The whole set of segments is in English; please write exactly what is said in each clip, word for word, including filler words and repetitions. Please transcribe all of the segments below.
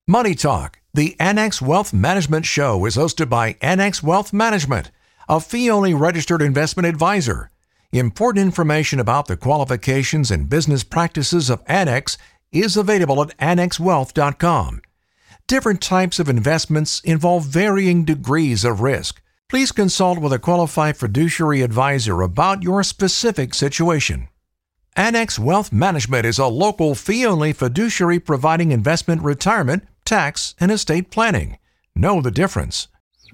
Money Talk, the Annex Wealth Management Show, is hosted by Annex Wealth Management, a fee-only registered investment advisor. Important information about the qualifications and business practices of Annex is available at annex wealth dot com. Different types of investments involve varying degrees of risk. Please consult with a qualified fiduciary advisor about your specific situation. Annex Wealth Management is a local fee-only fiduciary providing investment, retirement, tax, and estate planning. Know the difference.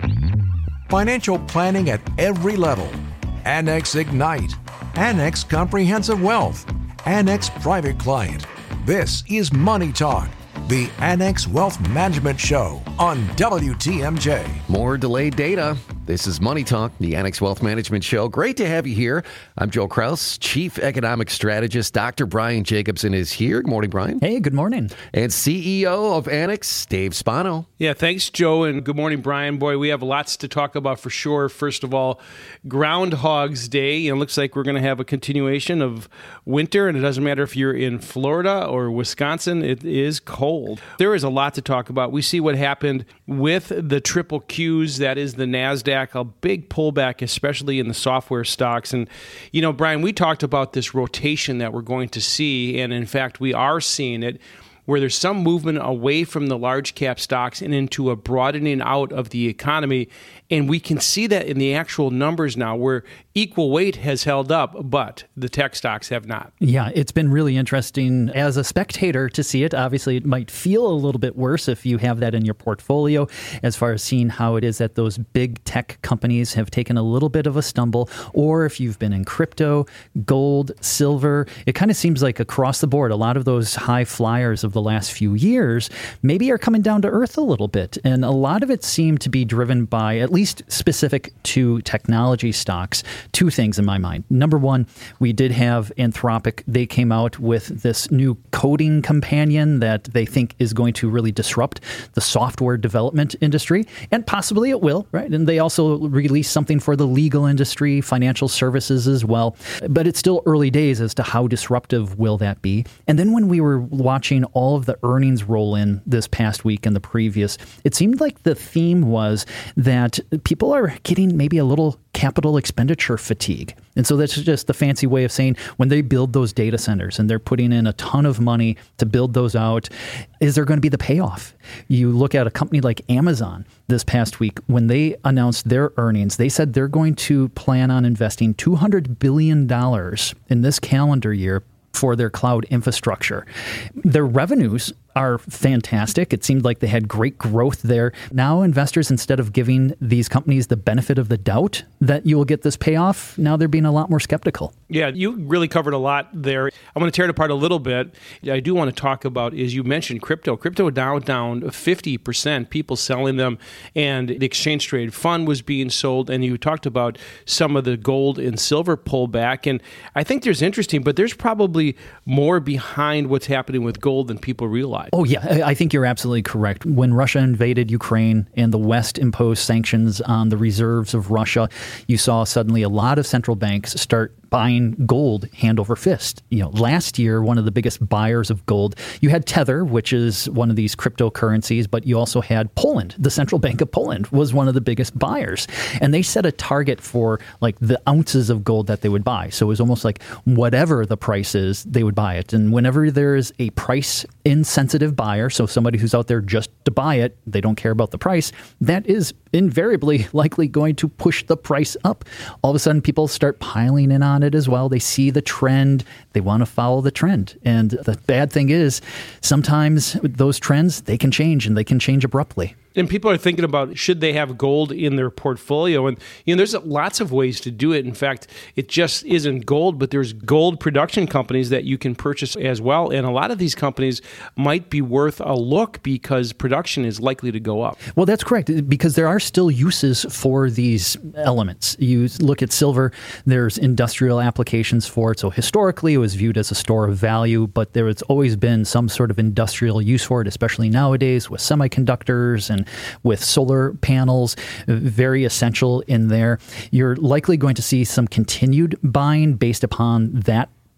Financial planning at every level. Annex Ignite. Annex Comprehensive Wealth. Annex Private Client. This is Money Talk, the Annex Wealth Management Show on W T M J. More delayed data. This is Money Talk, the Annex Wealth Management Show. Great to have you here. I'm Joe Kraus, Chief Economic Strategist. Doctor Brian Jacobson is here. Good morning, Brian. Hey, good morning. And C E O of Annex, Dave Spano. Yeah, thanks, Joe, and good morning, Brian. Boy, we have lots to talk about for sure. First of all, Groundhog's Day. It looks like we're going to have a continuation of winter, and it doesn't matter if you're in Florida or Wisconsin, it is cold. There is a lot to talk about. We see what happened with the triple Qs, that is the NASDAQ, a big pullback, especially in the software stocks. And, you know, Brian, we talked about this rotation that we're going to see, and in fact, we are seeing it, where there's some movement away from the large cap stocks and into a broadening out of the economy. And we can see that in the actual numbers now, where equal weight has held up, but the tech stocks have not. Yeah, it's been really interesting as a spectator to see it. Obviously, it might feel a little bit worse if you have that in your portfolio, as far as seeing how it is that those big tech companies have taken a little bit of a stumble, or if you've been in crypto, gold, silver. It kind of seems like across the board, a lot of those high flyers of the last few years maybe are coming down to earth a little bit. And a lot of it seemed to be driven by, at least specific to technology stocks, two things in my mind. Number one, we did have Anthropic. They came out with this new coding companion that they think is going to really disrupt the software development industry, and possibly it will, right? And they also released something for the legal industry, financial services as well. But it's still early days as to how disruptive will that be. And then when we were watching all of the earnings roll in this past week and the previous, it seemed like the theme was that people are getting maybe a little capital expenditure fatigue. And so that's just the fancy way of saying when they build those data centers and they're putting in a ton of money to build those out, is there going to be the payoff? You look at a company like Amazon this past week, when they announced their earnings, they said they're going to plan on investing two hundred billion dollars in this calendar year for their cloud infrastructure. Their revenues are fantastic. It seemed like they had great growth there. Now investors, instead of giving these companies the benefit of the doubt that you will get this payoff, now they're being a lot more skeptical. Yeah, you really covered a lot there. I'm going to tear it apart a little bit. I do want to talk about, as you mentioned, crypto. Crypto now down fifty percent, people selling them, and the exchange traded fund was being sold, and you talked about some of the gold and silver pullback, and I think there's interesting, but there's probably more behind what's happening with gold than people realize. Oh, yeah, I think you're absolutely correct. When Russia invaded Ukraine and the West imposed sanctions on the reserves of Russia, you saw suddenly a lot of central banks start buying gold hand over fist. You know, last year, one of the biggest buyers of gold, you had Tether, which is one of these cryptocurrencies, but you also had Poland. The Central Bank of Poland was one of the biggest buyers. And they set a target for like the ounces of gold that they would buy. So it was almost like whatever the price is, they would buy it. And whenever there is a price insensitive buyer, so somebody who's out there just to buy it, they don't care about the price, that is invariably likely going to push the price up. All of a sudden, people start piling in on it as well. They see the trend. They want to follow the trend. And the bad thing is, sometimes those trends, they can change, and they can change abruptly. And people are thinking about, should they have gold in their portfolio? And, you know, there's lots of ways to do it. In fact, it just isn't gold, but there's gold production companies that you can purchase as well. And a lot of these companies might be worth a look because production is likely to go up. Well, that's correct, because there are still uses for these elements. You look at silver, there's industrial applications for it. So historically, it was viewed as a store of value, but there has always been some sort of industrial use for it, especially nowadays with semiconductors and with solar panels, very essential in there. You're likely going to see some continued buying based upon that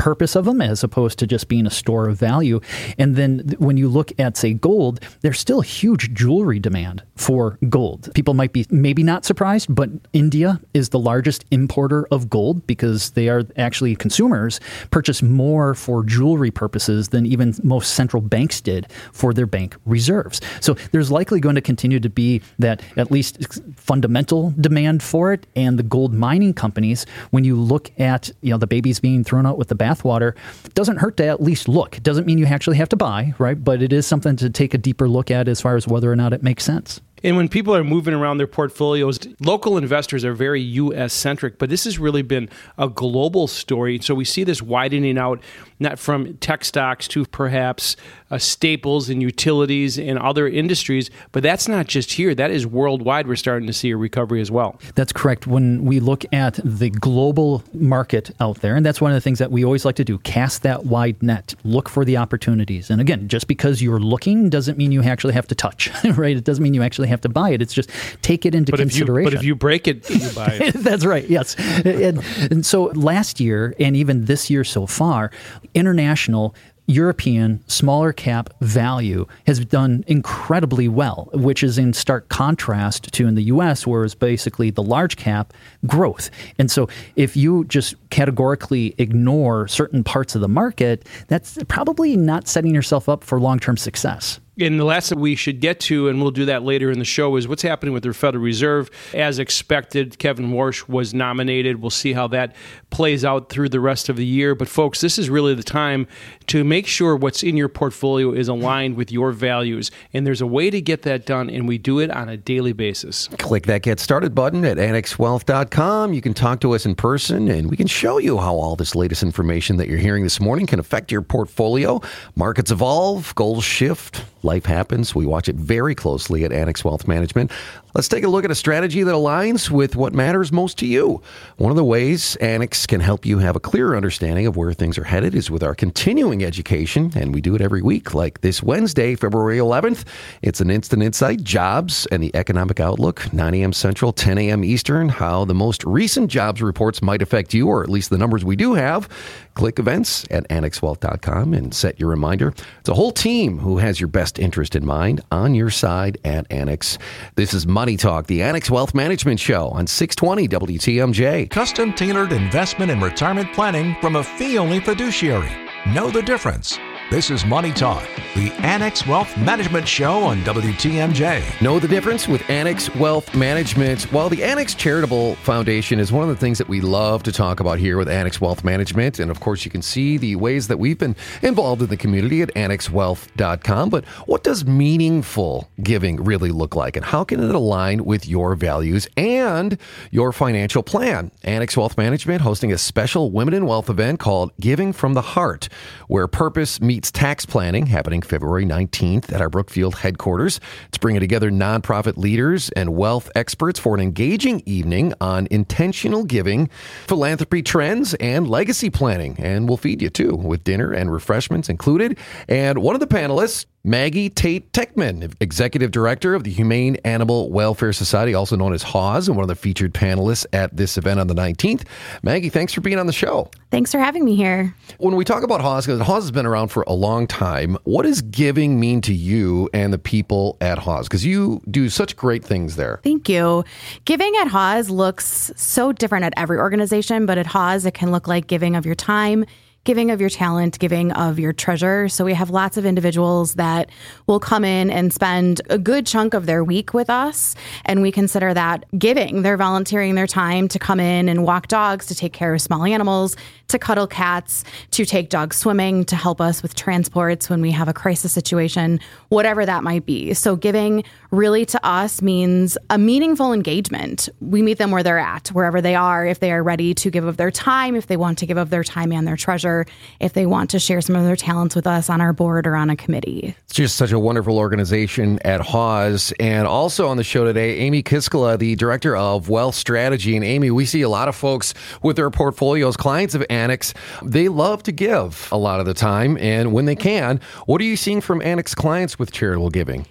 purpose of them as opposed to just being a store of value. And then when you look at, say, gold, there's still huge jewelry demand for gold. People might be maybe not surprised, but India is the largest importer of gold because they are actually consumers purchase more for jewelry purposes than even most central banks did for their bank reserves. So there's likely going to continue to be that at least fundamental demand for it. And the gold mining companies, when you look at, you know, the babies being thrown out with the bathwater, it doesn't hurt to at least look. It doesn't mean you actually have to buy, right? But it is something to take a deeper look at as far as whether or not it makes sense. And when people are moving around their portfolios, local investors are very U S centric, but this has really been a global story. So we see this widening out, not from tech stocks to perhaps uh, staples and utilities and other industries, but that's not just here. That is worldwide. We're starting to see a recovery as well. That's correct. When we look at the global market out there, and that's one of the things that we always like to do, cast that wide net, look for the opportunities. And again, just because you're looking doesn't mean you actually have to touch, right? It doesn't mean you actually have to buy it. It's just take it into but consideration. If you, but if you break it, you buy it. That's right. Yes. And, and so last year, and even this year so far, international European smaller cap value has done incredibly well, which is in stark contrast to in the U S, where it's basically the large cap growth. And so if you just categorically ignore certain parts of the market, that's probably not setting yourself up for long-term success. And the last that we should get to, and we'll do that later in the show, is what's happening with the Federal Reserve. As expected, Kevin Warsh was nominated. We'll see how that plays out through the rest of the year. But folks, this is really the time to make sure what's in your portfolio is aligned with your values. And there's a way to get that done, and we do it on a daily basis. Click that Get Started button at annex wealth dot com. You can talk to us in person, and we can show you how all this latest information that you're hearing this morning can affect your portfolio. Markets evolve, goals shift, life happens. We watch it very closely at Annex Wealth Management. Let's take a look at a strategy that aligns with what matters most to you. One of the ways Annex can help you have a clearer understanding of where things are headed is with our continuing education, and we do it every week. Like this Wednesday, February eleventh, it's an Instant Insight, Jobs and the Economic Outlook, nine a.m. Central, ten a.m. Eastern, how the most recent jobs reports might affect you, or at least the numbers we do have. Click events at annex wealth dot com and set your reminder. It's a whole team who has your best interest in mind on your side at Annex. This is Money Talk, the Annex Wealth Management Show on six twenty W T M J. Custom tailored investment and retirement planning from a fee-only fiduciary. Know the difference. This is Money Talk, the Annex Wealth Management Show on W T M J. Know the difference with Annex Wealth Management. Well, the Annex Charitable Foundation is one of the things that we love to talk about here with Annex Wealth Management. And of course, you can see the ways that we've been involved in the community at annex wealth dot com. But what does meaningful giving really look like? And how can it align with your values and your financial plan? Annex Wealth Management hosting a special Women in Wealth event called Giving from the Heart, where purpose meets tax planning, happening February nineteenth at our Brookfield headquarters. It's bringing together nonprofit leaders and wealth experts for an engaging evening on intentional giving, philanthropy trends, and legacy planning. And we'll feed you too, with dinner and refreshments included. And one of the panelists, Maggie Tate Techman, Executive Director of the Humane Animal Welfare Society, also known as H A W S, and one of the featured panelists at this event on the nineteenth. Maggie, thanks for being on the show. Thanks for having me here. When we talk about H A W S, because H A W S has been around for a long time, what does giving mean to you and the people at H A W S? Because you do such great things there. Thank you. Giving at H A W S looks so different at every organization, but at H A W S, it can look like giving of your time, giving of your talent, giving of your treasure. So we have lots of individuals that will come in and spend a good chunk of their week with us. And we consider that giving. They're volunteering their time to come in and walk dogs, to take care of small animals, to cuddle cats, to take dogs swimming, to help us with transports when we have a crisis situation, whatever that might be. So giving really to us means a meaningful engagement. We meet them where they're at, wherever they are, if they are ready to give of their time, if they want to give of their time and their treasure, if they want to share some of their talents with us on our board or on a committee. It's just such a wonderful organization at H A W S. And also on the show today, Amy Kiskala, the Director of Wealth Strategy. And Amy, we see a lot of folks with their portfolios, clients of Annex. They love to give a lot of the time. And when they can, what are you seeing from Annex clients with charitable giving?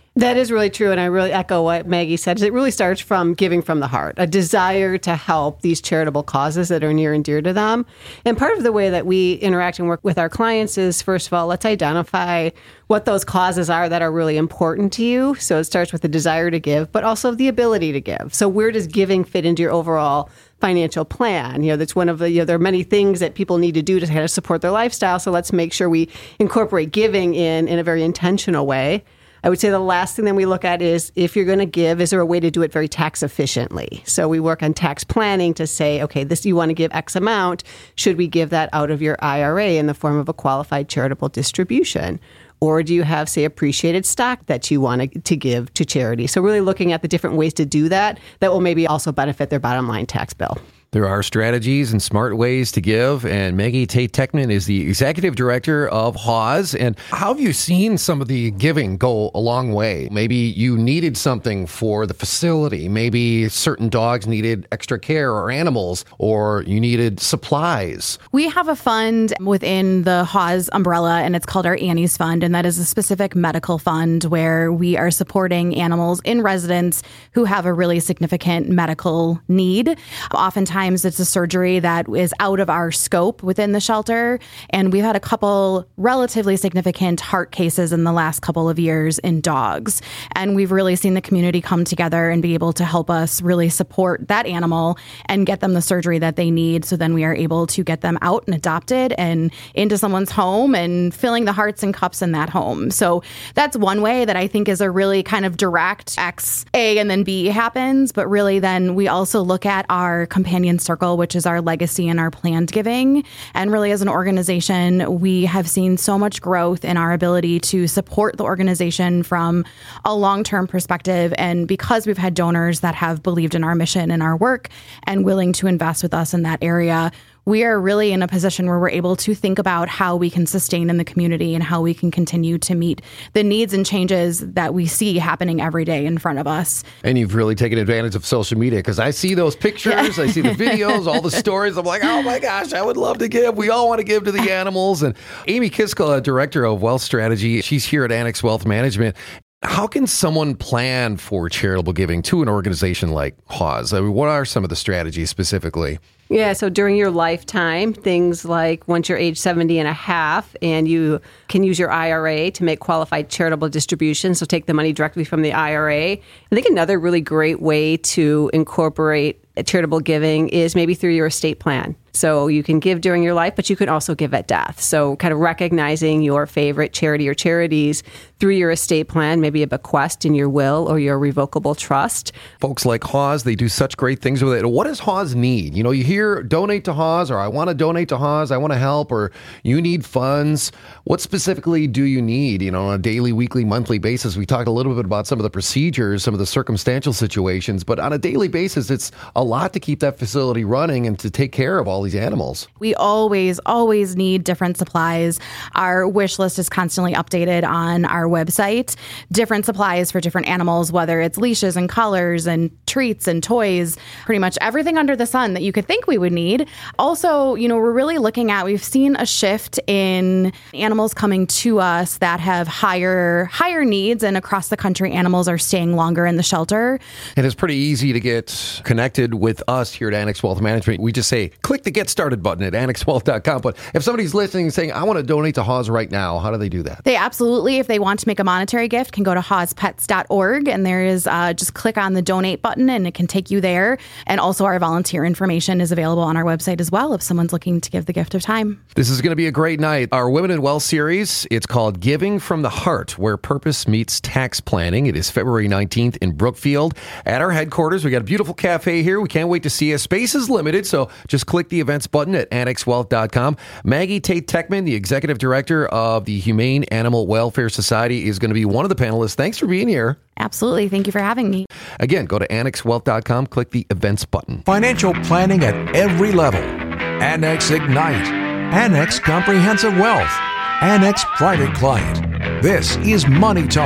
That is really true, and I really echo what Maggie said. It really starts from giving from the heart, a desire to help these charitable causes that are near and dear to them. And part of the way that we interact and work with our clients is, first of all, let's identify what those causes are that are really important to you. So it starts with the desire to give, but also the ability to give. So where does giving fit into your overall financial plan? You know, that's one of the, you know, there are many things that people need to do to kind of support their lifestyle. So let's make sure we incorporate giving in in a very intentional way. I would say the last thing that we look at is, if you're going to give, is there a way to do it very tax efficiently? So we work on tax planning to say, okay, this, you want to give X amount. Should we give that out of your I R A in the form of a qualified charitable distribution? Or do you have, say, appreciated stock that you want to, to give to charity? So really looking at the different ways to do that, that will maybe also benefit their bottom line tax bill. There are strategies and smart ways to give, and Maggie Tate-Techman is the executive director of Haws. And how have you seen some of the giving go a long way? Maybe you needed something for the facility. Maybe certain dogs needed extra care, or animals, or you needed supplies. We have a fund within the Haws umbrella, and it's called our Annie's Fund, and that is a specific medical fund where we are supporting animals in residence who have a really significant medical need. Oftentimes, it's a surgery that is out of our scope within the shelter. And we've had a couple relatively significant heart cases in the last couple of years in dogs. And we've really seen the community come together and be able to help us really support that animal and get them the surgery that they need. So then we are able to get them out and adopted and into someone's home and filling the hearts and cups in that home. So that's one way that I think is a really kind of direct X, A, and then B happens. But really then we also look at our companion circle, which is our legacy and our planned giving. And really as an organization, we have seen so much growth in our ability to support the organization from a long-term perspective. And because we've had donors that have believed in our mission and our work and willing to invest with us in that area, we are really in a position where we're able to think about how we can sustain in the community and how we can continue to meet the needs and changes that we see happening every day in front of us. And you've really taken advantage of social media, because I see those pictures, I see the videos, all the stories. I'm like, oh my gosh, I would love to give. We all want to give to the animals. And Amy Kiskell, director of Wealth Strategy, she's here at Annex Wealth Management. How can someone plan for charitable giving to an organization like Haws? I mean, what are some of the strategies specifically? Yeah, so during your lifetime, things like once you're age seventy and a half, and you can use your I R A to make qualified charitable distributions, so take the money directly from the I R A. I think another really great way to incorporate charitable giving is maybe through your estate plan. So you can give during your life, but you can also give at death. So kind of recognizing your favorite charity or charities through your estate plan, maybe a bequest in your will or your revocable trust. Folks like Haws, they do such great things with it. What does Haws need? You know, you hear donate to Haws, or I want to donate to Haws, I want to help, or you need funds. What specifically do you need, you know, on a daily, weekly, monthly basis? We talked a little bit about some of the procedures, some of the circumstantial situations, but on a daily basis, it's a lot to keep that facility running and to take care of all these animals. We always, always need different supplies. Our wish list is constantly updated on our website. Different supplies for different animals, whether it's leashes and collars and treats and toys, pretty much everything under the sun that you could think we would need. Also, you know, we're really looking at, we've seen a shift in animals coming to us that have higher, higher needs, and across the country, animals are staying longer in the shelter. And it's pretty easy to get connected with us here at Annex Wealth Management. We just say, click the Get Started button at annex wealth dot com. But if somebody's listening and saying, I want to donate to Haws right now, how do they do that? They absolutely, if they want to make a monetary gift, can go to haws pets dot org, and there is uh, just click on the donate button and it can take you there. And also our volunteer information is available on our website as well if someone's looking to give the gift of time. This is going to be a great night. Our Women in Wealth series, it's called Giving from the Heart, where purpose meets tax planning. It is February nineteenth in Brookfield at our headquarters. We got a beautiful cafe here. We can't wait to see you. Space is limited, so just click the events button at annex wealth dot com. Maggie Tate-Techman, the executive director of the Humane Animal Welfare Society, is going to be one of the panelists. Thanks for being here. Absolutely. Thank you for having me. Again, go to annex wealth dot com, click the events button. Financial planning at every level. Annex Ignite. Annex Comprehensive Wealth. Annex Private Client. This is Money Talk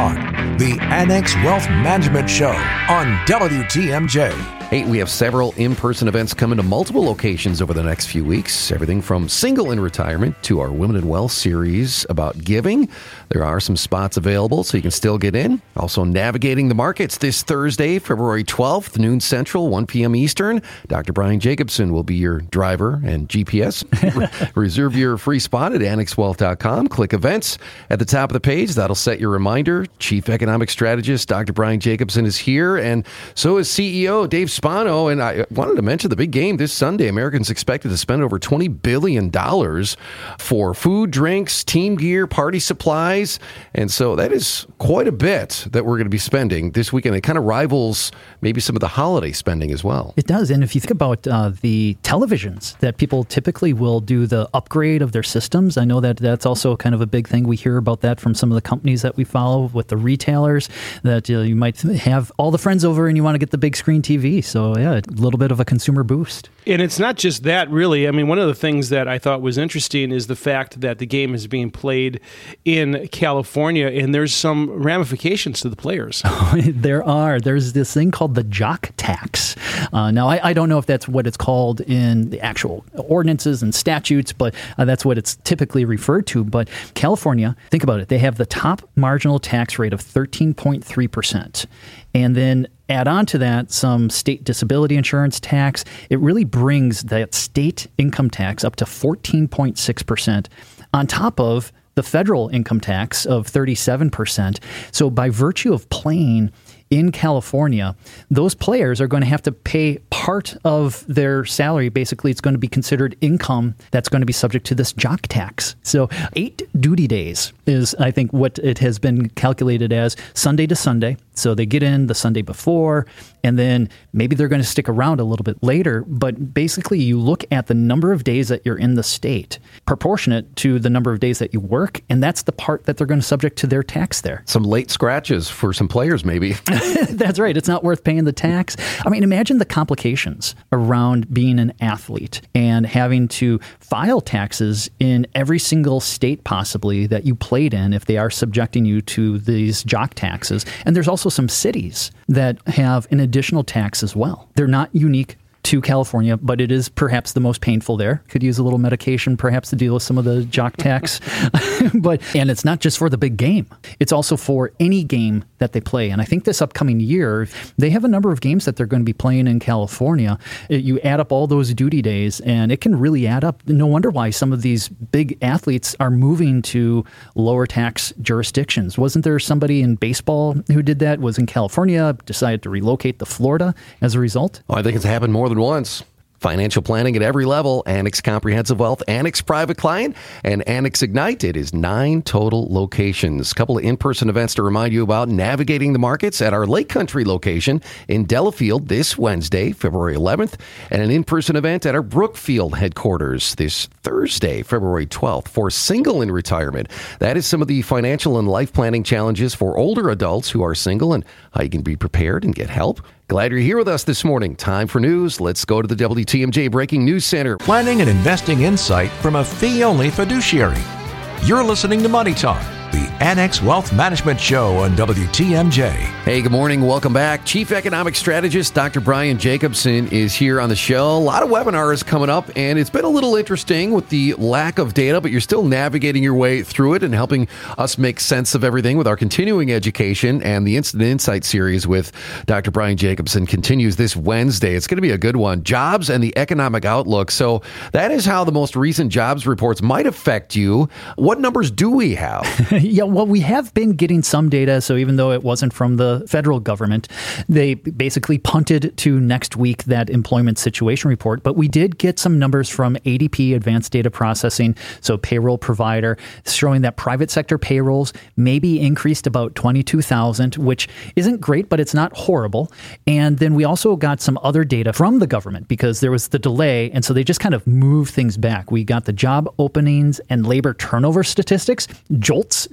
The Annex Wealth Management Show on W T M J. Hey, we have several in-person events coming to multiple locations over the next few weeks. Everything from single in retirement to our Women in Wealth series about giving. There are some spots available, so you can still get in. Also, navigating the markets this Thursday, February twelfth, noon Central, one p.m. Eastern. Doctor Brian Jacobson will be your driver and G P S. Reserve your free spot at annex wealth dot com. Click events at the top of the page. That'll set your reminder. Chief Economic Strategist Doctor Brian Jacobson is here, and so is C E O Dave Spano. And I wanted to mention the big game this Sunday. Americans expected to spend over twenty billion dollars for food, drinks, team gear, party supplies. And so that is quite a bit that we're going to be spending this weekend. It kind of rivals maybe some of the holiday spending as well. It does. And if you think about uh, the televisions that people typically will do the upgrade of their systems, I know that that's also kind of a big thing. We hear about that from some of the companies that we follow with the retailers, that uh, you might have all the friends over and you want to get the big screen T V. So yeah, a little bit of a consumer boost. And it's not just that, really. I mean, one of the things that I thought was interesting is the fact that the game is being played in California, and there's some ramifications to the players. There are. There's this thing called the jock tax. Uh, now, I, I don't know if that's what it's called in the actual ordinances and statutes, but uh, that's what it's typically referred to. But California, think about it. They have the top marginal tax rate of thirteen point three percent. And then add on to that some state disability insurance tax. It really brings that state income tax up to fourteen point six percent on top of the federal income tax of thirty-seven percent. So by virtue of playing in California, those players are going to have to pay part of their salary. Basically, it's going to be considered income that's going to be subject to this jock tax. So eight duty days is, I think, what it has been calculated as, Sunday to Sunday. So they get in the Sunday before, and then maybe they're going to stick around a little bit later. But basically, you look at the number of days that you're in the state, proportionate to the number of days that you work, and that's the part that they're going to subject to their tax there. Some late scratches for some players, maybe. That's right. It's not worth paying the tax. I mean, imagine the complications around being an athlete and having to file taxes in every single state possibly that you played in if they are subjecting you to these jock taxes. And there's also some cities that have an additional tax as well. They're not unique to California, but it is perhaps the most painful there. Could use a little medication perhaps to deal with some of the jock tax. But and it's not just for the big game. It's also for any game that they play. And I think this upcoming year, they have a number of games that they're going to be playing in California. You add up all those duty days, and it can really add up. No wonder why some of these big athletes are moving to lower tax jurisdictions. Wasn't there somebody in baseball who did that, was in California, decided to relocate to Florida as a result? Well, I think it's happened more than once. Financial planning at every level. Annex Comprehensive Wealth, Annex Private Client, and Annex Ignite. It is nine total locations. A couple of in-person events to remind you about navigating the markets at our Lake Country location in Delafield this Wednesday, February eleventh, and an in-person event at our Brookfield headquarters this Thursday, February twelfth, for Single in Retirement. That is some of the financial and life planning challenges for older adults who are single and how you can be prepared and get help. Glad you're here with us this morning. Time for news. Let's go to the W T M J Breaking News Center. Planning and investing insight from a fee-only fiduciary. You're listening to Money Talk, the Annex Wealth Management Show on W T M J. Hey, good morning. Welcome back. Chief Economic Strategist Doctor Brian Jacobson is here on the show. A lot of webinars coming up, and it's been a little interesting with the lack of data, but you're still navigating your way through it and helping us make sense of everything with our continuing education. And the Instant Insight series with Doctor Brian Jacobson continues this Wednesday. It's going to be a good one. Jobs and the economic outlook. So that is how the most recent jobs reports might affect you. What numbers do we have? Yeah, well, we have been getting some data. So even though it wasn't from the federal government, they basically punted to next week that employment situation report. But we did get some numbers from A D P, Advanced Data Processing, so payroll provider, showing that private sector payrolls maybe increased about twenty-two thousand, which isn't great, but it's not horrible. And then we also got some other data from the government because there was the delay. And so they just kind of moved things back. We got the job openings and labor turnover statistics. JOLTS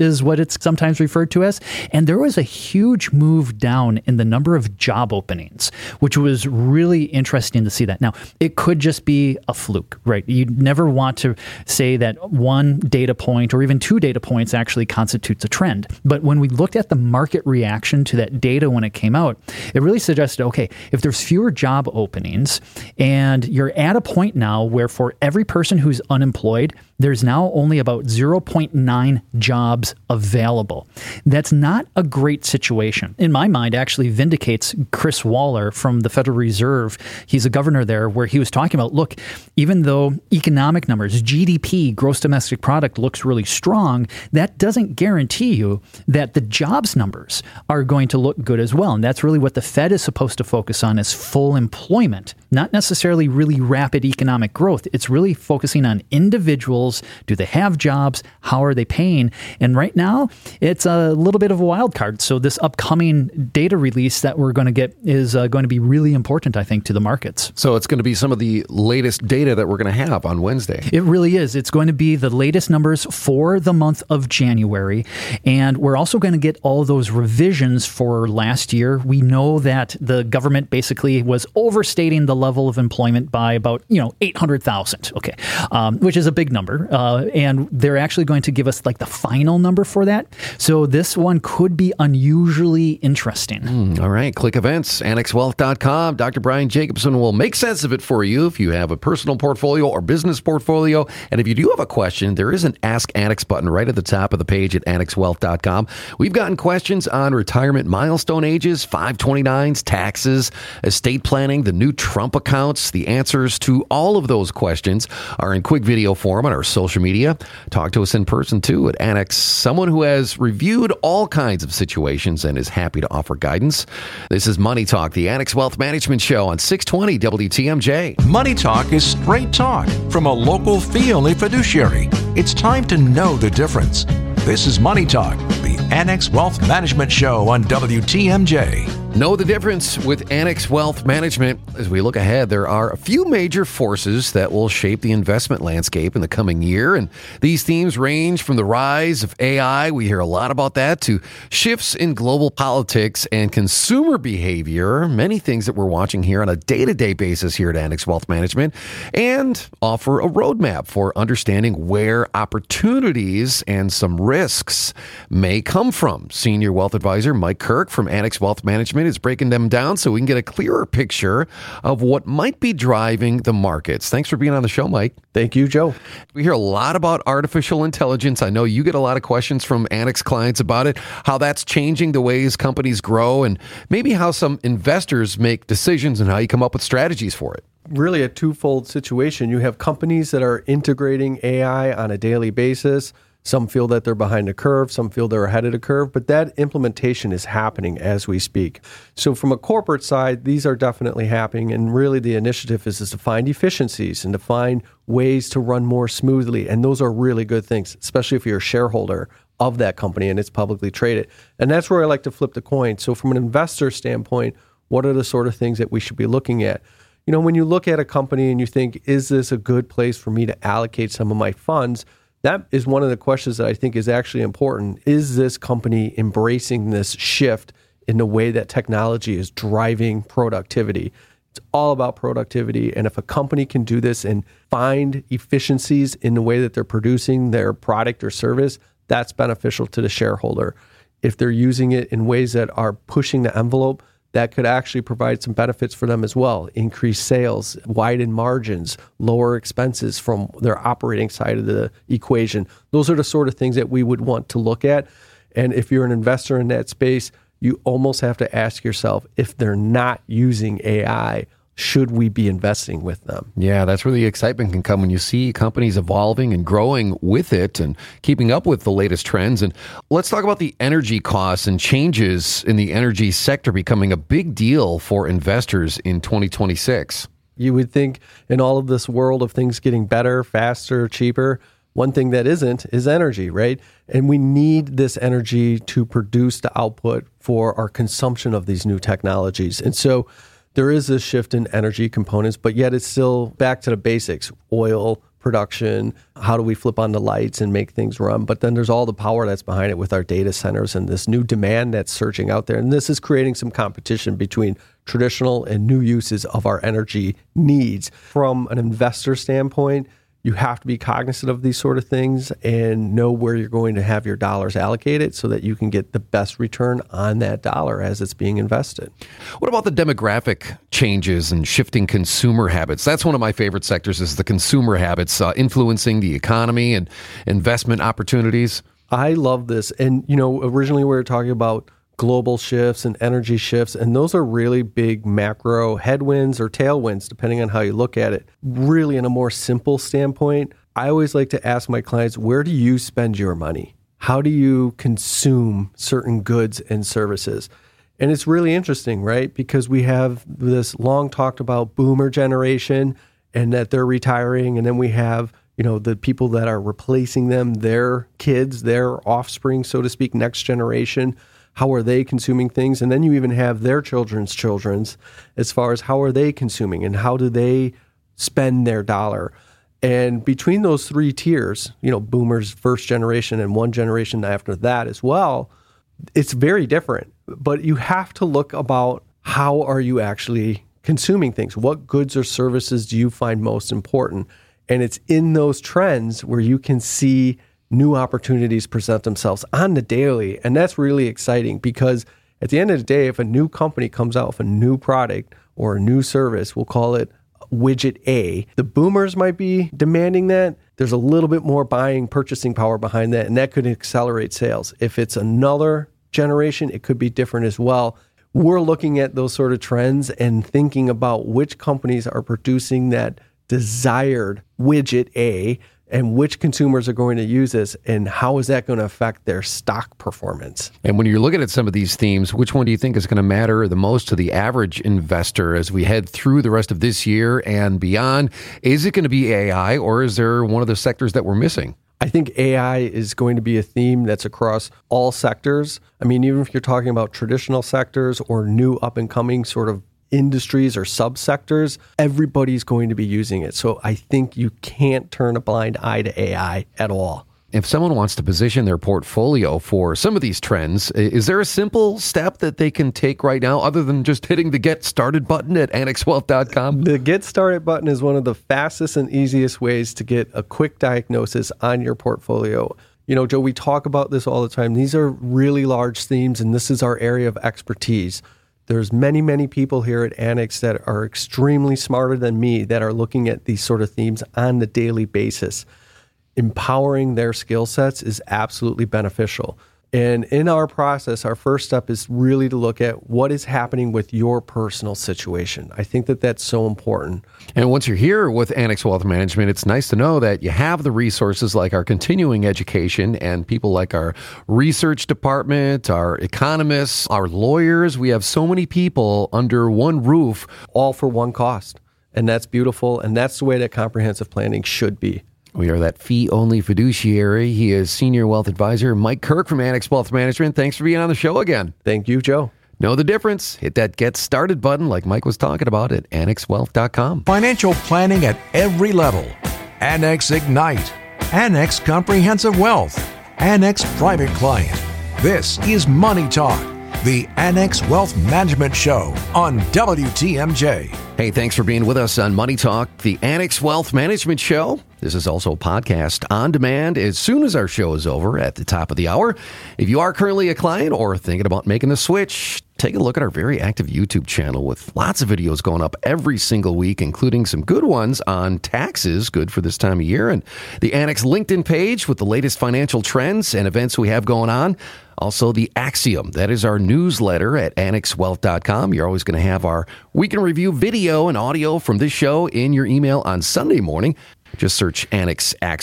is what it's sometimes referred to as. And there was a huge move down in the number of job openings, which was really interesting to see that. Now, it could just be a fluke, right? You'd never want to say that one data point or even two data points actually constitutes a trend. But when we looked at the market reaction to that data when it came out, it really suggested, okay, if there's fewer job openings and you're at a point now where for every person who's unemployed, there's now only about zero point nine jobs available. That's not a great situation. In my mind, actually vindicates Chris Waller from the Federal Reserve. He's a governor there, where he was talking about, look, even though economic numbers, G D P, gross domestic product, looks really strong, that doesn't guarantee you that the jobs numbers are going to look good as well. And that's really what the Fed is supposed to focus on, is full employment, not necessarily really rapid economic growth. It's really focusing on individuals. Do they have jobs? How are they paying? And right now, it's a little bit of a wild card. So this upcoming data release that we're going to get is uh, going to be really important, I think, to the markets. So it's going to be some of the latest data that we're going to have on Wednesday. It really is. It's going to be the latest numbers for the month of January. And we're also going to get all those revisions for last year. We know that the government basically was overstating the level of employment by about, you know, eight hundred thousand. Okay. Um, which is a big number. Uh, and they're actually going to give us like the final number for that. So this one could be unusually interesting. Mm, all right. Click events, annex wealth dot com. Doctor Brian Jacobson will make sense of it for you if you have a personal portfolio or business portfolio. And if you do have a question, there is an Ask Annex button right at the top of the page at annex wealth dot com. We've gotten questions on retirement milestone ages, five twenty-nines, taxes, estate planning, the new Trump accounts. The answers to all of those questions are in quick video form on our social media. Talk to us in person too at Annex, someone who has reviewed all kinds of situations and is happy to offer guidance. This is Money Talk, the Annex Wealth Management Show on six twenty W T M J. Money Talk is straight talk from a local fee-only fiduciary. It's time to know the difference. This is Money Talk, the Annex Wealth Management Show on W T M J. Know the difference with Annex Wealth Management. As we look ahead, there are a few major forces that will shape the investment landscape in the coming year. And these themes range from the rise of A I, we hear a lot about that, to shifts in global politics and consumer behavior, many things that we're watching here on a day-to-day basis here at Annex Wealth Management, and offer a roadmap for understanding where opportunities and some risks may come from. Senior Wealth Advisor Mike Kirk from Annex Wealth Management is breaking them down so we can get a clearer picture of what might be driving the markets. Thanks for being on the show, Mike. Thank you, Joe. We hear a lot about artificial intelligence. I know you get a lot of questions from Annex clients about it, how that's changing the ways companies grow, and maybe how some investors make decisions and how you come up with strategies for it. Really a twofold situation. You have companies that are integrating A I on a daily basis. Some feel that they're behind the curve. Some feel they're ahead of the curve. But that implementation is happening as we speak. So from a corporate side, these are definitely happening. And really the initiative is, is to find efficiencies and to find ways to run more smoothly. And those are really good things, especially if you're a shareholder of that company and it's publicly traded. And that's where I like to flip the coin. So from an investor standpoint, what are the sort of things that we should be looking at? You know, when you look at a company and you think, is this a good place for me to allocate some of my funds? That is one of the questions that I think is actually important. Is this company embracing this shift in the way that technology is driving productivity? It's all about productivity. And if a company can do this and find efficiencies in the way that they're producing their product or service, that's beneficial to the shareholder. If they're using it in ways that are pushing the envelope, that could actually provide some benefits for them as well. Increase sales, widen margins, lower expenses from their operating side of the equation. Those are the sort of things that we would want to look at. And if you're an investor in that space, you almost have to ask yourself, if they're not using A I, should we be investing with them? Yeah, that's where the excitement can come when you see companies evolving and growing with it and keeping up with the latest trends. And let's talk about the energy costs and changes in the energy sector becoming a big deal for investors in twenty twenty-six. You would think in all of this world of things getting better, faster, cheaper, one thing that isn't is energy, right? And we need this energy to produce the output for our consumption of these new technologies. And so there is this shift in energy components, but yet it's still back to the basics: oil, production? How do we flip on the lights and make things run? But then there's all the power that's behind it with our data centers and this new demand that's surging out there. And this is creating some competition between traditional and new uses of our energy needs. From an investor standpoint, you have to be cognizant of these sort of things and know where you're going to have your dollars allocated so that you can get the best return on that dollar as it's being invested. What about the demographic changes and shifting consumer habits? That's one of my favorite sectors, is the consumer habits uh, influencing the economy and investment opportunities. I love this. And, you know, originally we were talking about global shifts and energy shifts, and those are really big macro headwinds or tailwinds, depending on how you look at it. Really, in a more simple standpoint, I always like to ask my clients, where do you spend your money? How do you consume certain goods and services? And it's really interesting, right? Because we have this long talked about boomer generation and that they're retiring, and then we have, you know, the people that are replacing them, their kids, their offspring, so to speak, next generation. How are they consuming things? And then you even have their children's children's as far as how are they consuming and how do they spend their dollar? And between those three tiers, you know, boomers, first generation, and one generation after that as well, it's very different. But you have to look about how are you actually consuming things? What goods or services do you find most important? And it's in those trends where you can see new opportunities present themselves on the daily. And that's really exciting because at the end of the day, if a new company comes out with a new product or a new service, we'll call it widget A, the boomers might be demanding that. There's a little bit more buying, purchasing power behind that, and that could accelerate sales. If it's another generation, it could be different as well. We're looking at those sort of trends and thinking about which companies are producing that desired widget A and which consumers are going to use this, and how is that going to affect their stock performance? And when you're looking at some of these themes, which one do you think is going to matter the most to the average investor as we head through the rest of this year and beyond? Is it going to be A I, or is there one of the sectors that we're missing? I think A I is going to be a theme that's across all sectors. I mean, even if you're talking about traditional sectors or new up-and-coming sort of industries or subsectors, everybody's going to be using it. So I think you can't turn a blind eye to A I at all. If someone wants to position their portfolio for some of these trends, is there a simple step that they can take right now other than just hitting the Get Started button at annex wealth dot com? The Get Started button is one of the fastest and easiest ways to get a quick diagnosis on your portfolio. You know, Joe, we talk about this all the time. These are really large themes, and this is our area of expertise. There's many, many people here at Annex that are extremely smarter than me that are looking at these sort of themes on the daily basis. Empowering their skill sets is absolutely beneficial. And in our process, our first step is really to look at what is happening with your personal situation. I think that that's so important. And once you're here with Annex Wealth Management, it's nice to know that you have the resources like our continuing education and people like our research department, our economists, our lawyers. We have so many people under one roof, all for one cost. And that's beautiful. And that's the way that comprehensive planning should be. We are that fee-only fiduciary. He is Senior Wealth Advisor Mike Kirk from Annex Wealth Management. Thanks for being on the show again. Thank you, Joe. Know the difference? Hit that Get Started button like Mike was talking about at annex wealth dot com. Financial planning at every level. Annex Ignite. Annex Comprehensive Wealth. Annex Private Client. This is Money Talk, the Annex Wealth Management Show on W T M J. Hey, thanks for being with us on Money Talk, the Annex Wealth Management Show. This is also a podcast on demand as soon as our show is over at the top of the hour. If you are currently a client or thinking about making the switch, take a look at our very active YouTube channel with lots of videos going up every single week, including some good ones on taxes, good for this time of year, and the Annex LinkedIn page with the latest financial trends and events we have going on. Also, the Axiom. That is our newsletter at annex wealth dot com. You're always going to have our week in review video and audio from this show in your email on Sunday morning. Just search Annex Axiom.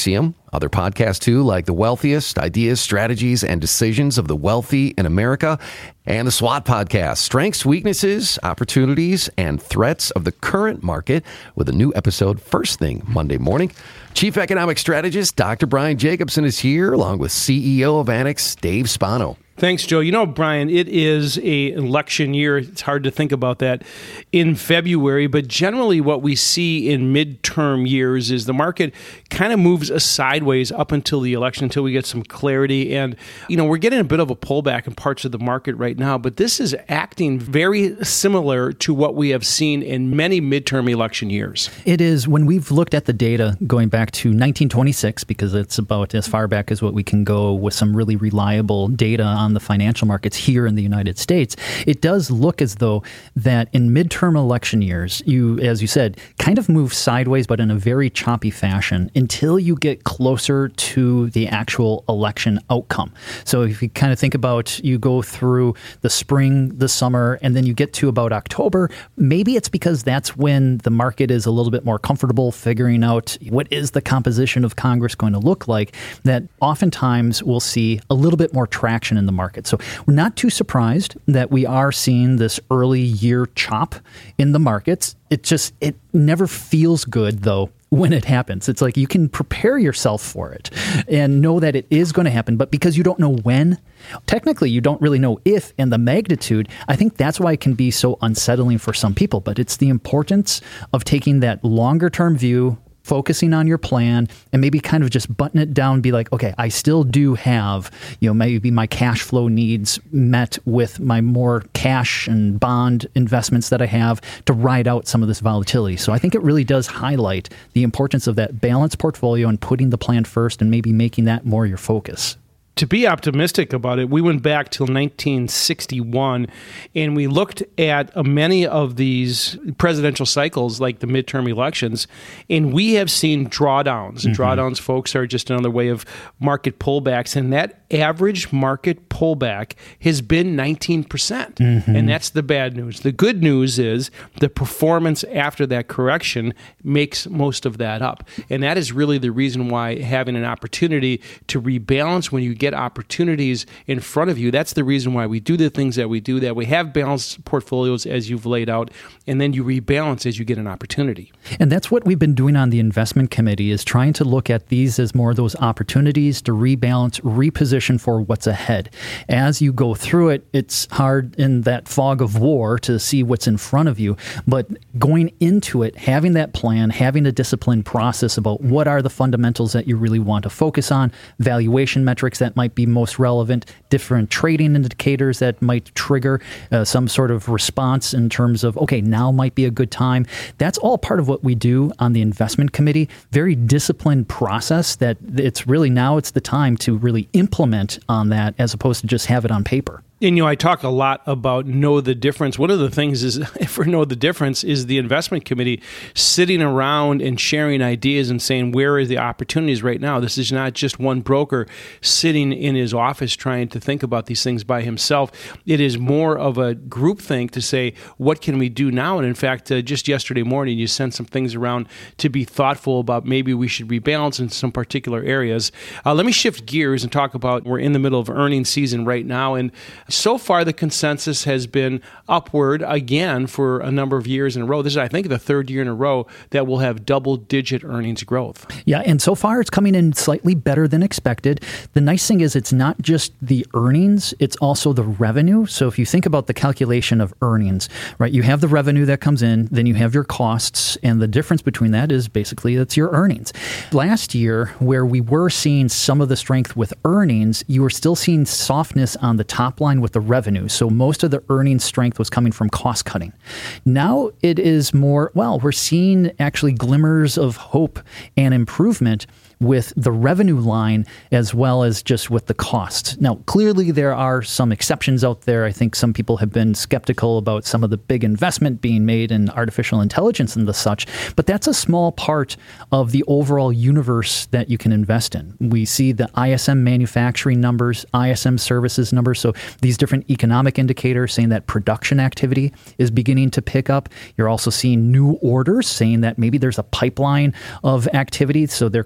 Other podcasts, too, like The Wealthiest, Ideas, Strategies, and Decisions of the Wealthy in America, and the SWOT podcast, Strengths, Weaknesses, Opportunities, and Threats of the Current Market, with a new episode first thing Monday morning. Chief Economic Strategist Doctor Brian Jacobson is here, along with C E O of Annex, Dave Spano. Thanks, Joe. You know, Brian, it is a election year. It's hard to think about that in February, but generally what we see in midterm years is the market kind of moves sideways up until the election, until we get some clarity. And, you know, we're getting a bit of a pullback in parts of the market right now, but this is acting very similar to what we have seen in many midterm election years. It is. When we've looked at the data going back to nineteen twenty-six, because it's about as far back as what we can go with some really reliable data on the financial markets here in the United States, it does look as though that in midterm election years, you, as you said, kind of move sideways, but in a very choppy fashion until you get closer to the actual election outcome. So if you kind of think about, you go through the spring, the summer, and then you get to about October, maybe it's because that's when the market is a little bit more comfortable figuring out what is the composition of Congress going to look like, that oftentimes we'll see a little bit more traction in the market. So we're not too surprised that we are seeing this early year chop in the markets. It just, it never feels good, though, when it happens. It's like you can prepare yourself for it and know that it is going to happen, but because you don't know when, technically you don't really know if and the magnitude, I think that's why it can be so unsettling for some people. But it's the importance of taking that longer term view, focusing on your plan, and maybe kind of just button it down, be like, okay, I still do have, you know, maybe my cash flow needs met with my more cash and bond investments that I have to ride out some of this volatility. So I think it really does highlight the importance of that balanced portfolio and putting the plan first and maybe making that more your focus. To be optimistic about it, we went back till nineteen sixty-one and we looked at uh, many of these presidential cycles, like the midterm elections, and we have seen drawdowns. Mm-hmm. Drawdowns, folks, are just another way of market pullbacks, and that average market pullback has been nineteen percent, mm-hmm. and that's the bad news. The good news is the performance after that correction makes most of that up, and that is really the reason why having an opportunity to rebalance when you get opportunities in front of you, that's the reason why we do the things that we do, that we have balanced portfolios as you've laid out, and then you rebalance as you get an opportunity. And that's what we've been doing on the investment committee, is trying to look at these as more of those opportunities to rebalance, reposition for what's ahead. As you go through it, it's hard in that fog of war to see what's in front of you, but going into it, having that plan, having a disciplined process about what are the fundamentals that you really want to focus on, valuation metrics that might be most relevant, different trading indicators that might trigger uh, some sort of response in terms of, okay, now might be a good time. That's all part of what we do on the investment committee. Very disciplined process that it's really now it's the time to really implement on that as opposed to just have it on paper. And, you know, I talk a lot about know the difference. One of the things is, for know the difference, is the investment committee sitting around and sharing ideas and saying, where are the opportunities right now? This is not just one broker sitting in his office trying to think about these things by himself. It is more of a group think to say, what can we do now? And in fact, uh, just yesterday morning, you sent some things around to be thoughtful about maybe we should rebalance in some particular areas. Uh, let me shift gears and talk about, we're in the middle of earnings season right now, and so far, the consensus has been upward again for a number of years in a row. This is, I think, the third year in a row that we'll have double-digit earnings growth. Yeah, and so far it's coming in slightly better than expected. The nice thing is it's not just the earnings, it's also the revenue. So if you think about the calculation of earnings, right, you have the revenue that comes in, then you have your costs, and the difference between that is basically that's your earnings. Last year, where we were seeing some of the strength with earnings, you were still seeing softness on the top line with the revenue. So most of the earnings strength was coming from cost cutting. Now it is more, well, we're seeing actually glimmers of hope and improvement with the revenue line as well as just with the costs. Now, clearly there are some exceptions out there. I think some people have been skeptical about some of the big investment being made in artificial intelligence and the such, but that's a small part of the overall universe that you can invest in. We see the I S M manufacturing numbers, I S M services numbers, so these different economic indicators saying that production activity is beginning to pick up. You're also seeing new orders saying that maybe there's a pipeline of activity, so there could be some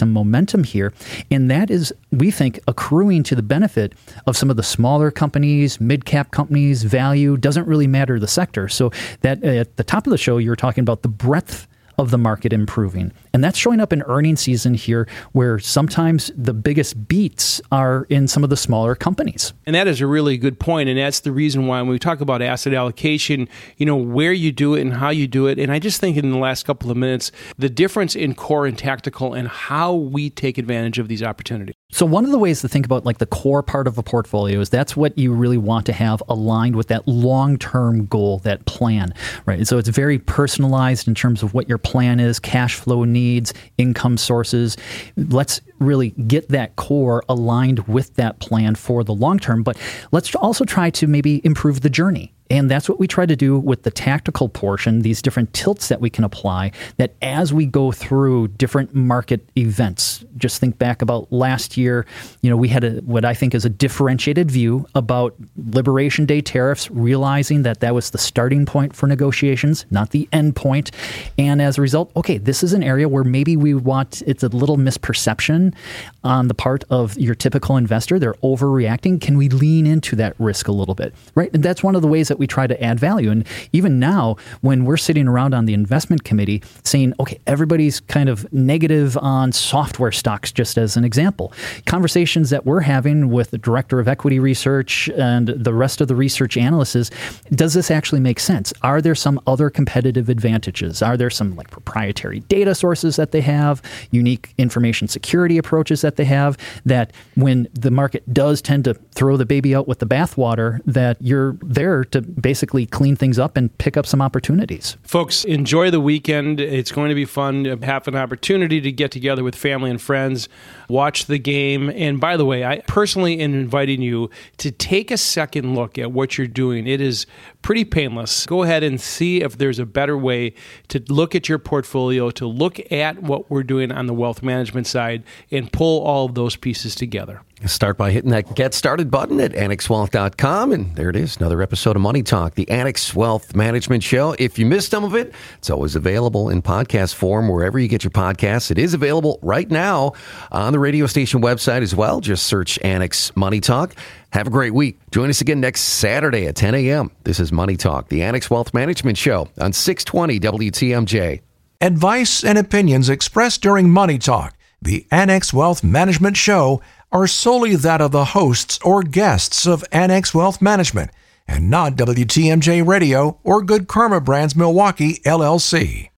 some momentum here. And that is, we think, accruing to the benefit of some of the smaller companies, mid-cap companies, value, doesn't really matter the sector. So that uh, at the top of the show, you were talking about the breadth of the market improving. And that's showing up in earnings season here, where sometimes the biggest beats are in some of the smaller companies. And that is a really good point. And that's the reason why when we talk about asset allocation, you know, where you do it and how you do it. And I just think in the last couple of minutes, the difference in core and tactical and how we take advantage of these opportunities. So one of the ways to think about like the core part of a portfolio is that's what you really want to have aligned with that long-term goal, that plan, right? And so it's very personalized in terms of what your plan is, cash flow needs, income sources. Let's really get that core aligned with that plan for the long term, but let's also try to maybe improve the journey. And that's what we try to do with the tactical portion, these different tilts that we can apply, that as we go through different market events, just think back about last year, you know, we had a, what I think is a differentiated view about Liberation Day tariffs, realizing that that was the starting point for negotiations, not the end point. And as a result, okay, this is an area where maybe we want, it's a little misperception on the part of your typical investor. They're overreacting. Can we lean into that risk a little bit, right? And that's one of the ways that we try to add value. And even now, when we're sitting around on the investment committee saying, okay, everybody's kind of negative on software stocks, just as an example, conversations that we're having with the director of equity research and the rest of the research analysts is, does this actually make sense? Are there some other competitive advantages? Are there some like proprietary data sources that they have, unique information security approaches that they have, that when the market does tend to throw the baby out with the bathwater, that you're there to basically clean things up and pick up some opportunities. Folks, enjoy the weekend. It's going to be fun to have an opportunity to get together with family and friends, watch the game. And by the way, I personally am inviting you to take a second look at what you're doing. It is pretty painless. Go ahead and see if there's a better way to look at your portfolio, to look at what we're doing on the wealth management side and pull all of those pieces together. Start by hitting that Get Started button at annex wealth dot com. And there it is, another episode of Money Talk, the Annex Wealth Management Show. If you missed some of it, it's always available in podcast form wherever you get your podcasts. It is available right now on the radio station website as well. Just search Annex Money Talk. Have a great week. Join us again next Saturday at ten a.m. This is Money Talk, the Annex Wealth Management Show on six twenty W T M J. Advice and opinions expressed during Money Talk, the Annex Wealth Management Show, are solely that of the hosts or guests of Annex Wealth Management and not W T M J Radio or Good Karma Brands Milwaukee, L L C.